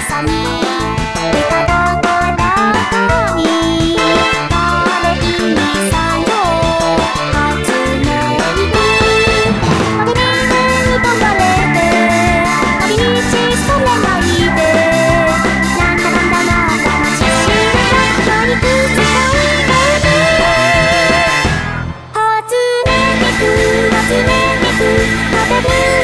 さに味方が中にあれいいさよ初音ミク負けないに頑張れて旅に潜めないでなんだなんだなんだな自信がいくつか初音ミク初音ミク食べる